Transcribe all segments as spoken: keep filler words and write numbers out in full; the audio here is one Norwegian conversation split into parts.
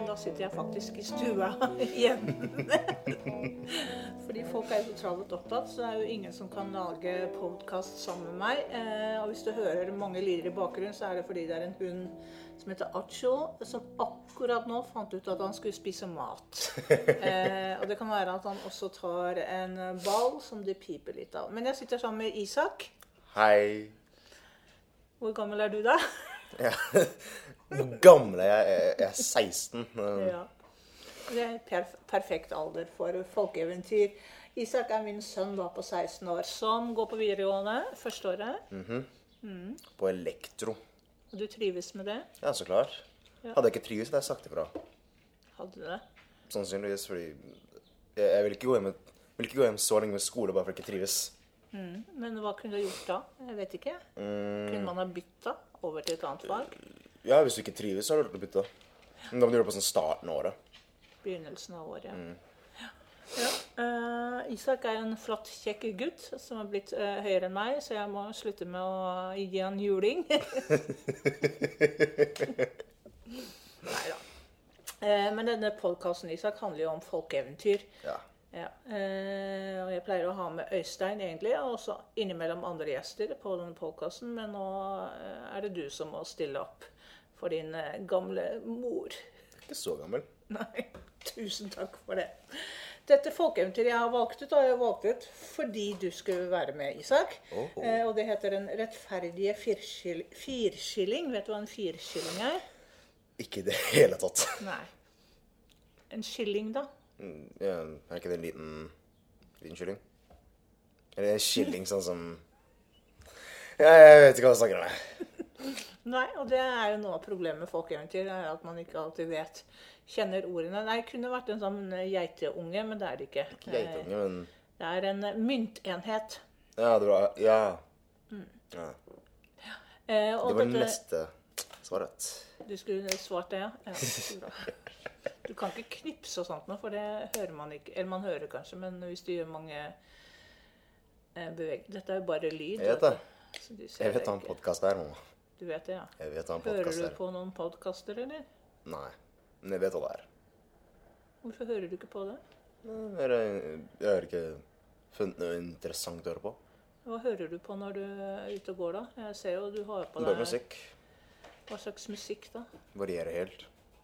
da sitter jeg faktisk i stua hjemme. Fordi folk er jo så travelt opptatt, så det er jo ingen som kan lage podcast sammen med meg. Eh, og hvis du hører mange lyder i bakgrunnen, så er det fordi det er en hund som heter Acho, som akkurat nå fant ut at han skulle spise mat. Eh, og det kan være at han også tar en ball som det piper litt av. Men jeg sitter sammen med Isak. Hei. Hvor gammel er du da? Ja, hvor gammel er jeg? Jeg er seksten. Ja. Det er perf perfekt alder for folkeeventyr. Isak er min sønn da på seksten år, som går på videregående første året. Mhm. Mm. På elektro. Og du trives med det? Ja, så klart. Ja. Hadde jeg ikke trives, hadde jeg sagt ifra. Hadde du det? Sannsynligvis, fordi jeg, jeg vil, ikke gå hjem, vil ikke gå hjem så lenge med skole bare for ikke trives. Mm. Men hva kunne du gjort da? Jeg vet ikke. Mm. Kunne man ha byttet over til et annet fag? Ja, hvis du ikke trives, så har du lurt å bytte. Men da må du gjøre det på sånn starten av året. Begynnelsen av året, ja. Mm. Ja. Ja. Uh, Isak er en flott, kjekk gutt som har blitt uh, høyere enn meg, så jeg må slutte med å gi han juling. Neida. Uh, men denne podcasten, Isak, handler jo om folkeeventyr. Ja. Ja. Uh, og jeg pleier å ha med Øystein egentlig, og også innimellom andre gjester på denne podcasten, men nå uh, er det du som må stille opp for din uh, gamle mor. Ikke så gammel. Nei, tusen takk for det. Dette folkeeventyret jeg har valgt ut, har jeg valgt ut fordi du skulle være med, Isak. Oh, oh. Eh, og det heter Den rettferdige firskil firskilling. Vet du hva en firskilling er? Ikke i det hele tatt. Nei. En skilling, da? Mm, ja, er ikke det en liten, liten kylling? Eller en skilling sånn som... Ja, jeg vet ikke hva jeg snakker om. Nei, og det er jo noe av problemet med folkeeventyr, er at man ikke alltid vet, kjenner ordene. Nei, det kunne vært en sånn geiteunge, men det er det ikke. Ikke geiteunge, men... Det er en myntenhet. Ja, det var... Ja. Mm. Ja. Ja. Eh, og det var dette... neste svaret. Du skulle svart det, ja. Ja, så bra. Du kan ikke knipse og sånt nå, for det hører man ikke. Eller man hører kanskje, men hvis du gjør mange eh, bevegelser... Dette er jo bare lyd. Jeg vet det. Jeg vet hva en podcast er nå. Du vet det, ja. Jeg vet hva en podcast er. Hører du på noen podcaster, eller? Nei, men jeg vet hva det er. Hvorfor hører du ikke på det? Jeg, jeg har ikke funnet noe interessant å høre på. Hva hører du på når du er ute og går da? Jeg ser jo du har på deg... Bare musikk. Hva slags musikk da? Varierer helt.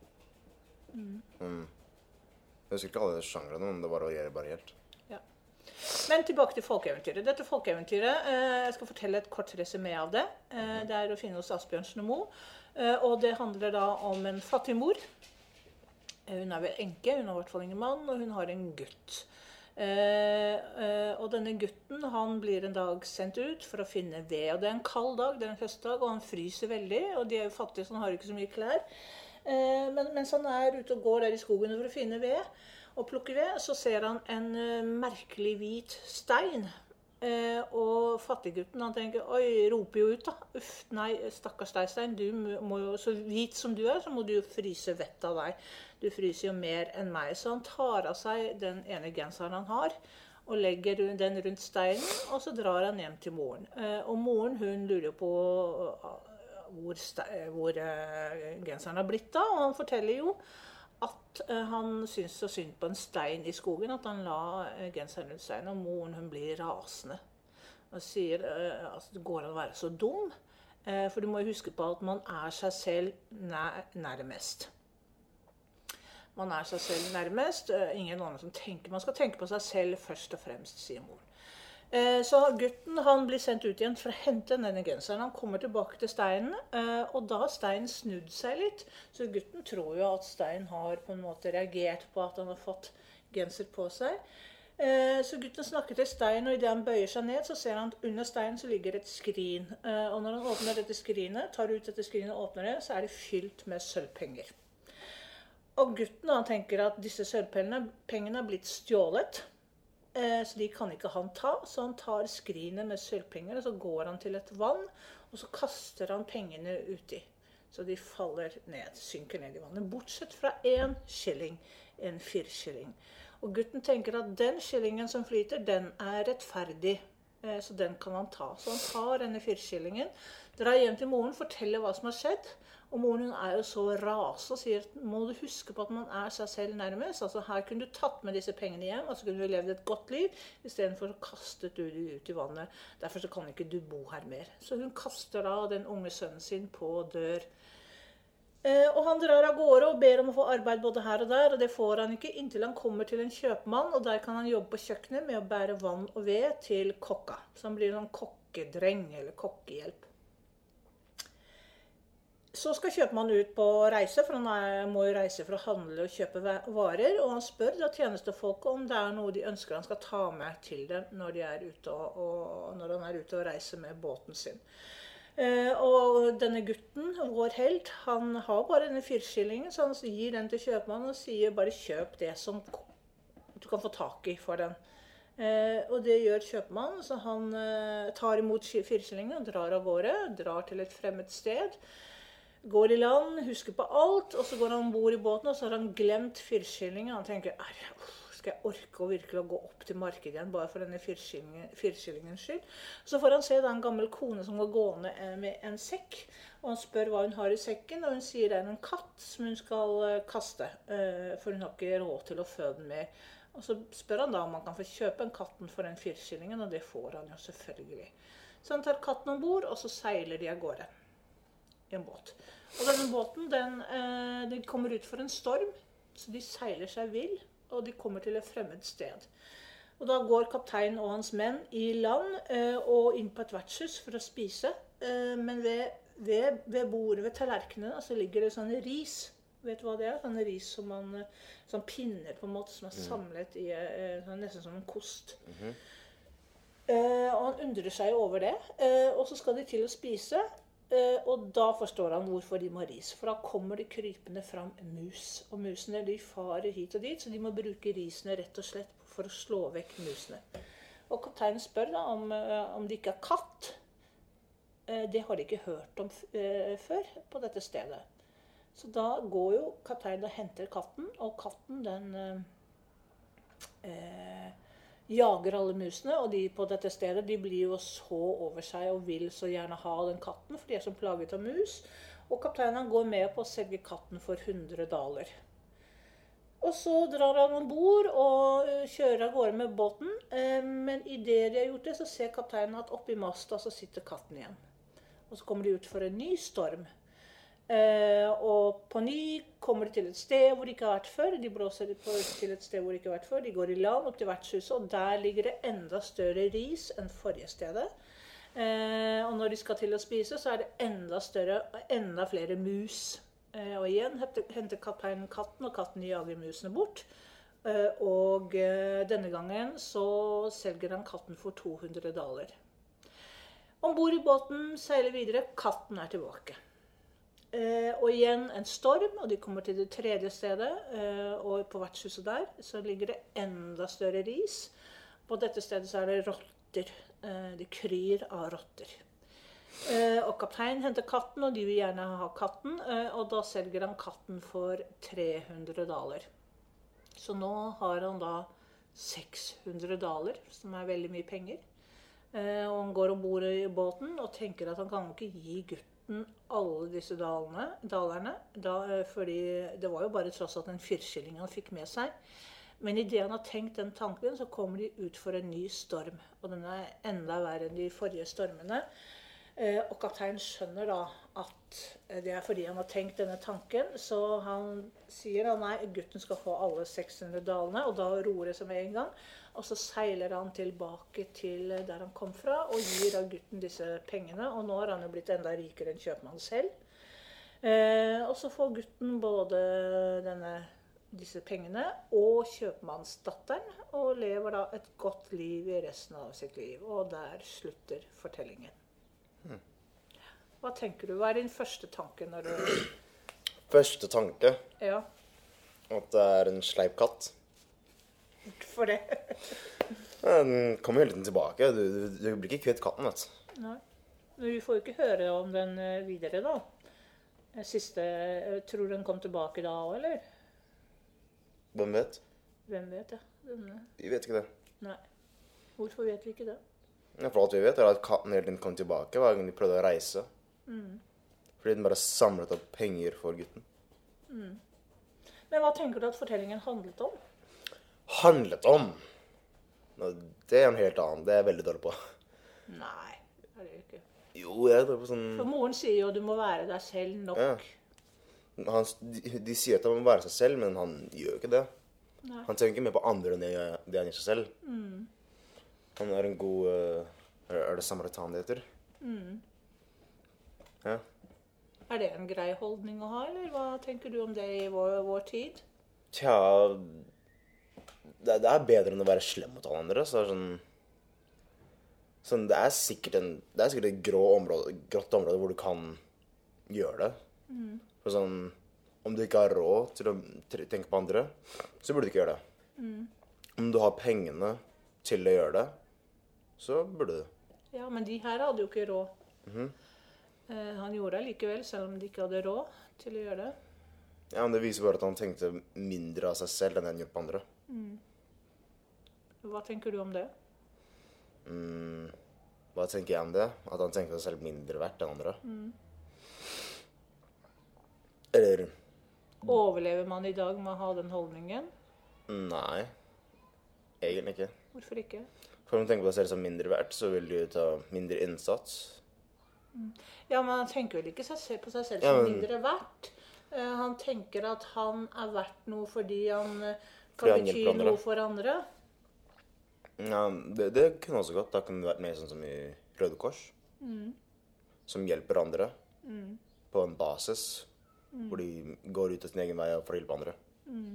Mm. Mm. Jeg husker ikke alle sjangrene, men det varierer bare helt. Ja. Men tilbake til folkeeventyret. Dette folkeeventyret, eh, jeg skal fortelle et kort resumé av det. Eh, det er å finne hos Asbjørnsen og Mo. Eh, og det handler da om en fattig mor. Eh, hun er vel enke, hun har i hvert fall ingen mann, og hun har en gutt. Eh, eh, og denne gutten, han blir en dag sendt ut for å finne ved. Og det er en kald dag, det er en høstdag, og han fryser veldig, og de er jo fattige, så han har ikke så mye klær. Eh, men mens han er ute og går der i skogen for å finne ved, og plukke ved, så ser han en uh, merkelig hvit stein. Eh, og fattiggutten, han tenker, oi, roper jo ut da. Uff, nei, stakkars deg, Stein, du må jo, så hvit som du er, så må du jo fryse vett av deg. Du fryser jo mer enn meg. Så han tar av seg den ene genseren han har, og legger den rundt steinen, og så drar han hjem til moren. Eh, og moren, hun lurer jo på uh, hvor, hvor uh, genseren har blitt da, og han forteller jo at uh, han synes så synd på en stein i skogen, at han la uh, genseren rundt steinen, og moren hun blir rasende. Og sier uh, at det går an å være så dum, uh, for du må jo huske på at man er seg selv nær, nærmest. Man er seg selv nærmest, uh, ingen andre som tenker, man skal tenke på seg selv først og fremst, sier moren. Så gutten han blir sendt ut igjen for å hente denne genseren. Han kommer tilbake til steinen, og da har steinen snudd seg litt. Så gutten tror jo at steinen har på en måte reagert på at han har fått genser på seg. Så gutten snakker til steinen, og i det han bøyer seg ned, så ser han at under steinen så ligger et skrin. Og når han åpner dette skrinet, tar ut dette skrinet og åpner det, så er det fylt med sølvpenger. Og gutten han tenker at disse sølvpengene er blitt stjålet. Så de kan ikke han ta, så han tar skrinet med sølvpenger, og så går han til et vann, og så kaster han pengene uti. Så de faller ned, synker ned i vannet, bortsett fra en skilling, en firskilling. Og gutten tenker at den skillingen som flyter, den er rettferdig, så den kan han ta. Så han tar denne firskillingen, drar hjem til moren, forteller hva som har skjedd, Og moren hun er jo så rase og sier, må du huske på at man er seg selv nærmest. Altså her kunne du tatt med disse pengene hjem, og så kunne du levd et godt liv, i stedet for å kaste du ut i vannet. Derfor så kan ikke du bo her mer. Så hun kaster da den unge sønnen sin på dør. Eh, og han drar av gårde og ber om å få arbeid både her og der, og det får han ikke inntil han kommer til en kjøpmann, og der kan han jobbe på kjøkkenet med å bære vann og ved til kokka. Så han blir en kokkedreng eller kokkehjelp. Så skal kjøpmannen ut på reise, for han er, må jo reise for å handle og kjøpe varer, og han spør da tjenestefolket om det er noe de ønsker han skal ta med til dem når, de er ute og, og, når han er ute og reiser med båten sin. Eh, og denne gutten, vår helt, han har bare denne firskillingen, så han gir den til kjøpmannen og sier bare kjøp det som du kan få tak i for den. Eh, og det gjør kjøpmannen, så han eh, tar imot firskillingen og drar av gårde, drar til et fremmed sted, går i land, husker på alt, og så går han ombord i båten, og så har han glemt firskillingen. Han tenker, skal jeg orke å virkelig gå opp til markedet igjen, bare for denne firskillingens skyld? Så får han se da en gammel kone som går gående med en sekk, og han spør hva hun har i sekken, og hun sier det er en katt som hun skal kaste, for hun har ikke råd til å fø den med. Og så spør han da om han kan få kjøpe en katten for den firskillingen, og det får han jo selvfølgelig. Så han tar katten ombord, og så seiler de av gårde i en båt. Og denne båten, den, eh, den kommer ut for en storm, så de seiler seg vill, og de kommer til et fremmed sted. Og da går kapteinen og hans menn i land eh, og inn på et vertshus for å spise, eh, men ved, ved, ved bordet, ved tallerkenene, så ligger det sånne ris. Vet du hva det er? Sånne ris som man, sånn pinner på en måte, som er samlet i, eh, nesten som en kost. Mm-hmm. eh, og han undrer seg over det, eh, og så skal de til å spise, Uh, og da forstår han hvorfor de må ha ris. For da kommer det krypende fram mus. Og musene de farer hit og dit, så de må bruke risene rett og slett for å slå vekk musene. Og kapteinen spør da om, uh, om det ikke er katt. Uh, det har de ikke hørt om uh, før på dette stedet. Så da går jo kapteinen og henter katten, og katten den uh, uh, jager alle musene, og de på dette stedet de blir jo så over seg og vil så gjerne ha den katten, for de er så plaget av mus. Og kapteinen går med på å selge katten for hundre daler. Og så drar han ombord og kjører av gårde med båten, men i det de har gjort det, så ser kapteinen at oppi masta så sitter katten igjen. Og så kommer de ut for en ny storm. Uh, og på ny kommer de til et sted hvor de ikke har vært før. De blåser på, til et sted hvor de ikke har vært før. De går i land opp til vertshuset, og der ligger det enda større ris enn forrige stedet. Uh, og når de skal til å spise, så er det enda større og enda flere mus. Uh, og igjen henter kapteinen katten, og katten jager musene bort. Uh, og uh, denne gangen så selger han katten for to hundre daler. Ombord i båten seiler videre. Katten er tilbake. Uh, og igjen en storm, og de kommer til det tredje stedet, uh, og på vertshuset der så ligger det enda større ris. På dette stedet så er det rotter. Uh, det kryr av rotter. Uh, og kapteinen henter katten, og de vil gjerne ha katten, uh, og da selger han katten for tre hundre daler. Så nå har han da seks hundre daler, som er veldig mye penger. Uh, og han går ombord i båten og tenker at han kan ikke gi gutten alle disse dalene, dalerne, da, fordi det var jo bare tross alt en firskilling han fikk med seg. Men i det han har tenkt den tanken, så kommer de ut for en ny storm, og den er enda verre enn de forrige stormene. Eh, og kapteinen skjønner da at det er fordi han har tenkt denne tanken, så han sier at nei, gutten skal få alle seks hundre dalene, og da roer det seg med en gang. Og så seiler han tilbake til der han kom fra, og gir av gutten disse pengene. Og nå har han jo blitt enda rikere enn kjøpmannen selv. Eh, og så får gutten både denne, disse pengene og kjøpmannsdatteren, og lever da et godt liv i resten av sitt liv. Og der slutter fortellingen. Hmm. Hva tenker du? Hva er din første tanke når du... Første tanke? Ja. At det er en sleip katt. For det. Den kommer hele tiden tilbake. Du, du, du blir ikke kvitt katten, vet du. Nei. Men vi får jo ikke høre om den videre da. Siste, tror du den kom tilbake da også, eller? Hvem vet? Hvem vet, ja. Denne. Vi vet ikke det. Nei. Hvorfor vet vi ikke det? Ja, for alt vi vet er at katten hele tiden kom tilbake hver gang de prøvde å reise. Mm. Fordi den bare samlet opp penger for gutten. Mm. Men hva tenker du at fortellingen handlet om? Handlet om? Nå, det er en helt annen. Det er jeg veldig dårlig på. Nei, det er det ikke. Jo, jeg er dårlig på sånn... For moren sier jo du må være deg selv nok. Ja. Han, de, de sier at han må være seg selv, men han gjør ikke det. Nei. Han tenker mer på andre enn det, det han gjør seg selv. Mm. Han er en god... Uh, er, er det samaritan det heter? Mm. Ja. Er det en grei holdning å ha, eller hva tenker du om det i vår, vår tid? Tja, det, det er bedre enn å være slem mot alle andre, så er det sånn... Sånn, det er sikkert en, det er sikkert et grå område, grått område hvor du kan gjøre det. Mm. For sånn, om du ikke har råd til å tenke på andre, så burde du ikke gjøre det. Mm. Om du har pengene til å gjøre det, så burde du. Ja, men de her hadde jo ikke råd. Mhm. Eh, han gjorde det likevel, selv om de ikke hadde råd til å gjøre det. Ja, men det viser bare at han tenkte mindre av seg selv enn han gjorde på andre. Mm. Hva tenker du om det? Mm, hva tenker jeg om det? At han tenkte seg selv mindre verdt enn andre. Mm. Eller... Overlever man i dag med å ha den holdningen? Nei, egentlig ikke. Hvorfor ikke? For om du tenker på deg selv som mindre verdt, så vil du ta mindre innsats. Mm. Ja, men han tenker vel ikke seg selv på seg selv Ja, som men- mindre verdt. Eh, han tenker at han er verdt noe fordi han eh, Fordi kan han bety hjelper andre. noe for andre. Ja, det, det kunne også gått. Da kunne det vært mer sånn som i Røde Kors. Mm. Som hjelper andre Mm. på en basis. Hvor de går ut av sin egen vei for å hjelpe andre. Mm.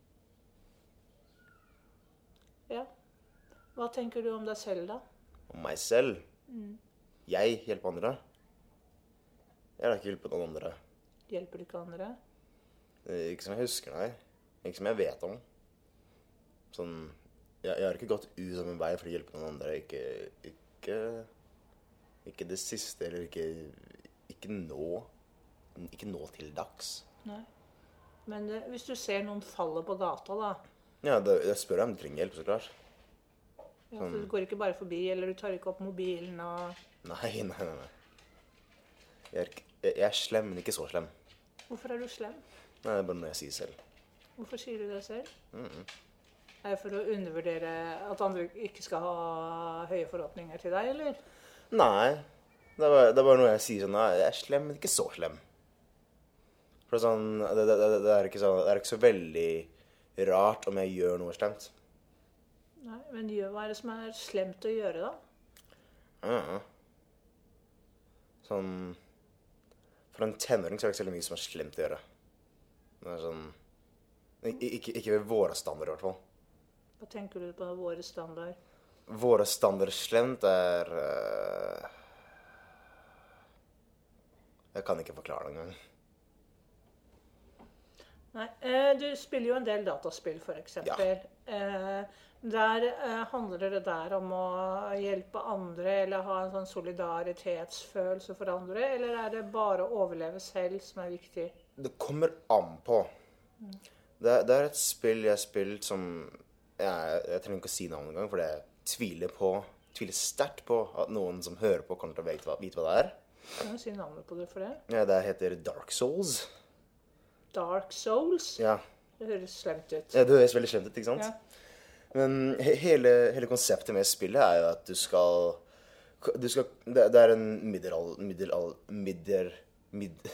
Ja. Hva tenker du om deg selv, da? Og meg selv. Mm. Jeg hjelper andre. Jeg har ikke hjulpet noen andre. Hjelper du ikke andre? Eh, Ikke som jeg husker, nei. Ikke som jeg vet om. Sånn, jeg, jeg har ikke gått ut av min vei for å hjelpe noen andre. Ikke, ikke, ikke det siste, eller ikke, ikke nå. Ikke nå til dags. Nei. Men eh, hvis du ser noen falle på gata, da. Ja, det, jeg spør deg om du trenger hjelp, så klart. Ja, så du går ikke bare forbi, eller du tar ikke opp mobilen og... Nei, nei, nei. nei. Jeg er, ikke- jeg er slem, men ikke så slem. Hvorfor er du slem? Nei, det er bare noe jeg sier selv. Hvorfor sier du det selv? Mhm. Er det for å undervurdere at andre ikke skal ha høye forhåpninger til deg, eller? Nei, det er, bare, det er bare noe jeg sier sånn, nei, jeg er slem, men ikke så slem. For det er sånn, det, det, det, det, er ikke så, det er ikke så veldig rart om jeg gjør noe slemt. Nei, men gjør hva er det som er slemt å gjøre, da? Ja. Sånn, for en tenåring så er det ikke så mye som er slemt å gjøre. Det er sånn, ikke, ikke, ikke ved våre standarder i hvert fall. Hva tenker du på våre standard? Våre standarder slemt er... øh, jeg kan ikke forklare det engang. Nei, eh, du spiller jo en del dataspill, for eksempel. Eh, der eh, handler det der om å hjelpe andre, eller ha en sånn solidaritetsfølelse for andre, eller er det bare å overleve selv som er viktig? Det kommer an på. Det, er- det er et spill jeg har spilt som... Jeg, jeg trenger ikke å si navnet engang, for jeg tviler på, tviler sterkt på at noen som hører på kommer til å vite hva, vite hva det er. Kan du si navnet på det for det? Ja, det heter Dark Souls. Dark Souls? Ja, Det høres slemt ut. ja det høres veldig slemt ut, ikke sant? Ja. Men he hele, hele konseptet med spillet er jo at du skal... Du skal det, det er en middelal... Middelal... Midder... Mid...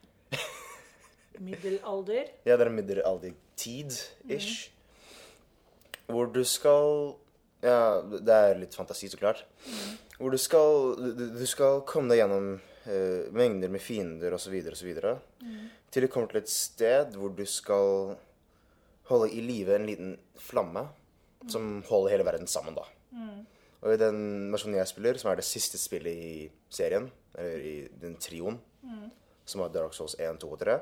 Middelalder? Ja, det er en middelalder-tid-ish. Hvor du skal... Ja, det er litt fantasi, så klart. Hvor du skal... Du, du skal komme deg gjennom eh, mengder med fiender, og så videre, og så videre. Til du kommer til et sted hvor du skal holde i live en liten flamme som holder hele verden sammen, da. Og i den versjonen jeg spiller, som er det siste spillet i serien, eller i den trioen, som er Dark Souls én, to og tre,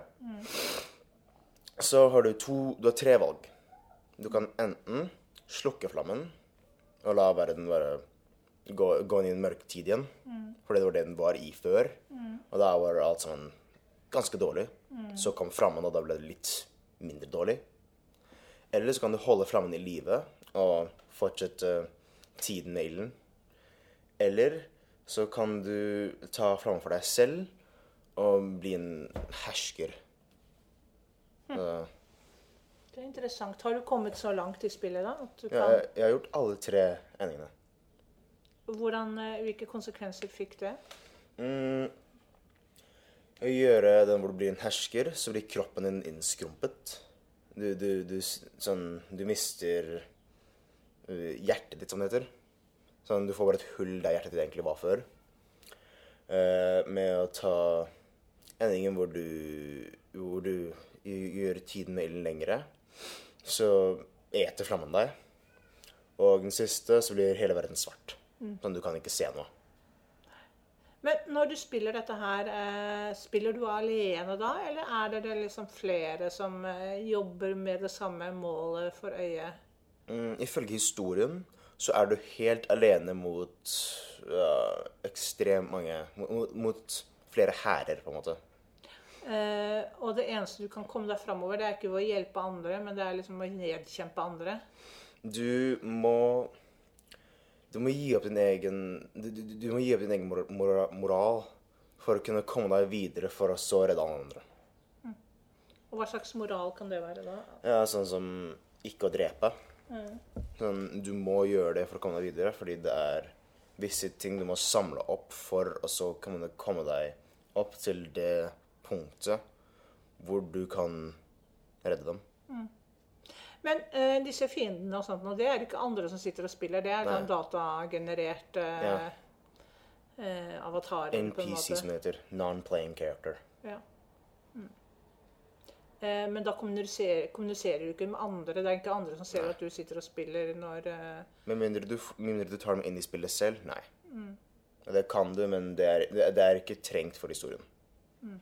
så har du to... Du har tre valg. Du kan enten slukke flammen og la verden være gå, gå inn i en mørk tid igjen, for det var det den var i før, og da var alt sammen ganske dårlig. Så kom flammen, og da ble det litt mindre dårlig. Eller så kan du holde flammen i live og fortsette tiden med ilden. Eller så kan du ta flammen for deg selv å bli en hersker. Hm. Så, Det er interessant. Har du kommet så langt i spillet da? At du ja, kan... jeg, jeg har gjort alle tre endingene. Hvordan, eh, hvilke konsekvenser fikk det? Mm, å gjøre den hvor du blir en hersker, så blir kroppen din innskrumpet. Du, du, du, sånn, du mister uh, hjertet ditt, som det heter. Sånn, du får bare et hull der hjertet ditt egentlig var før. Uh, med å ta endingen hvor du, hvor du gjør tiden med ilden lengre, så eter flammen deg. Og den siste så blir hele verden svart. Mm. Sånn, du kan ikke se noe. Men når du spiller dette her, eh, spiller du alene da, eller er det liksom flere som eh, jobber med det samme målet for øyet? Mm, ifølge historien så er du helt alene mot uh, ekstremt mange, mot, mot flere hærer, på en måte. Eh, og det eneste du kan komme deg fremover, det er ikke ved å hjelpe andre, men det er liksom å nedkjempe andre. Du må... Du må gi opp din egen, du, du, du må gi opp din egen moral, moral for å kunne komme deg videre for å så redde alle andre. Mm. Og hva slags moral kan det være da? Ja, sånn som ikke å drepe. Mm. Sånn, du må gjøre det for å komme deg videre, fordi det er visse ting du må samle opp for, og så kan du komme deg opp til det punktet hvor du kan redde dem. Mm. Men uh, disse fiendene og sånt, og det er ikke andre som sitter og spiller, det er sånn datagenerert uh, ja. uh, avatarer. N P C som det heter, non-playing character. Ja. Mm. Uh, men da kommuniserer, kommuniserer du ikke med andre, det er ikke andre som ser nei. At du sitter og spiller når... Uh... Men mindre du, mindre du tar dem inn i spillet selv, nei. Mm. Det kan du, men det er, det, det er ikke trengt for historien. Mm.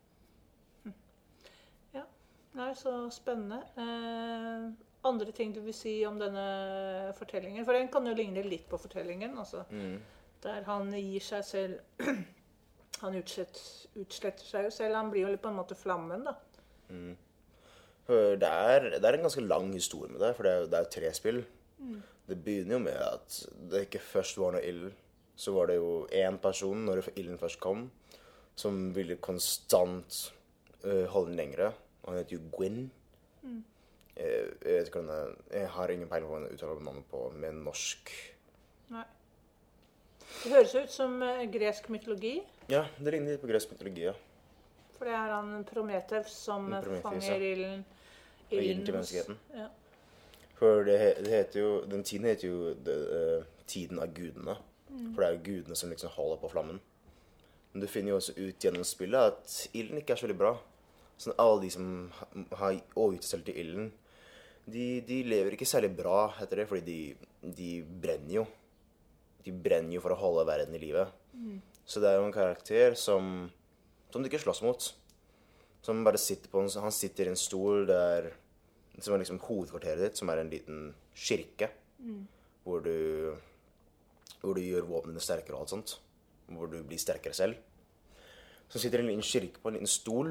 Det er så spennende. Eh, andre ting du vil si om denne fortellingen? For den kan jo ligne litt på fortellingen. Altså, mm. Der han gir seg selv... han utslett, utsletter seg jo selv. Han blir jo på en måte flammen, da. Mm. Det, er, det er en ganske lang historie med det, for det er, det er tre spill. Mm. Det begynner jo med at det ikke først var noe ild. Så var det jo en person, når ilden først kom, som ville konstant uh, holde den lengre. Han heter jo Gwyn. Mm. Jeg, jeg, vet ikke jeg, jeg har ingen peiling på hva han uttaler navnet på med norsk. Nei. Det høres ut som uh, gresk mytologi. Ja, det ligner litt på gresk mytologi, ja. For det er han Prometheus som Prometheus, fanger ja. ilden. Ilden til menneskeheten. Ja. For det, det heter jo, den tiden heter jo det, uh, tiden av gudene. Mm. For det er jo gudene som liksom holder på flammen. Men du finner jo også ut gjennom spillet at ilden ikke er så veldig bra. Sånn, alle de som har overgitt seg selv til ilden, de, de lever ikke særlig bra etter det, fordi de, de brenner jo. De brenner jo for å holde verden i livet. Mm. Så det er jo en karakter som, som du ikke slåss mot. Som bare sitter på en, han sitter i en stol der, som er liksom hovedkvarteret ditt, som er en liten kirke, mm. hvor, du, hvor du gjør våpnene sterkere og alt sånt. Hvor du blir sterkere selv. Så sitter en liten kirke på en liten stol,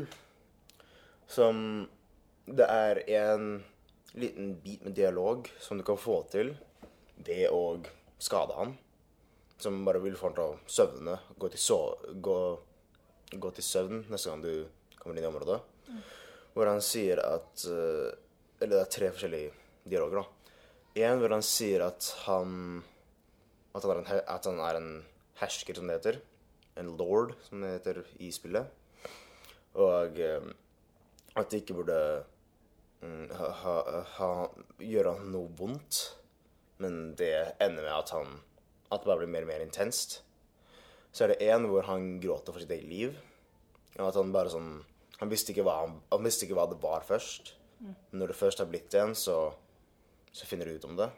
som det er en liten bit med dialog som du kan få til ved å skade han. Som bare vil få han til å søvne, gå til, so gå, gå til søvn neste gang du kommer inn i området. Mm. Hvor han sier at, eller det er tre forskjellige dialoger da. En hvor han sier at han, at han, er, en, at han er en hersker, som det heter. En lord, som det heter i spillet. Og... at det ikke burde mm, ha, ha, ha, gjøre noe vondt, men det ender med at, han, at det bare blir mer og mer intenst. Så er det en hvor han gråter for sitt eget liv. Og at han bare sånn, han visste ikke hva, han, han visste ikke hva det var først. Mm. Men når det først har blitt en, så, så finner du ut om det.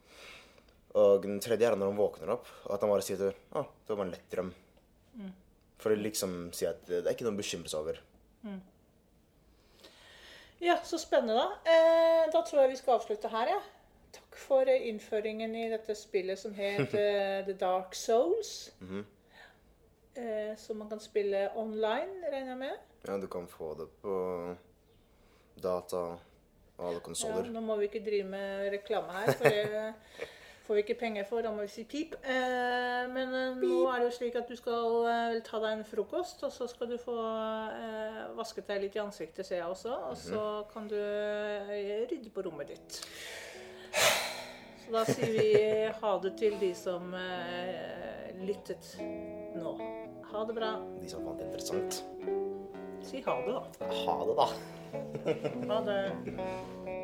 Og den tredje er når han våkner opp, og at han bare sier til, ah, det var bare en lett drøm. Mm. For å liksom si at det, det er ikke noe å bekymre seg over. Mm. Ja, så spennende da. Eh, da tror jeg vi skal avslutte her, ja. Takk for eh, innføringen i dette spillet som het eh, The Dark Souls. Mm-hmm. eh, som man kan spille online, regner jeg med. Ja, du kan få det på data og alle konsoler. Ja, nå må vi ikke drive med reklame her, for det, får vi ikke penger for, da må vi si pip. Eh, men eh, nå er det jo slik at du skal eh, ta deg en frokost, og så skal du få eh, vasket deg litt i ansiktet, ser jeg også, og så kan du eh, rydde på rommet ditt. Så da sier vi ha det til de som eh, lyttet nå. Ha det bra. De som fant det interessant. Si ha det da. Ha det da. Ha det.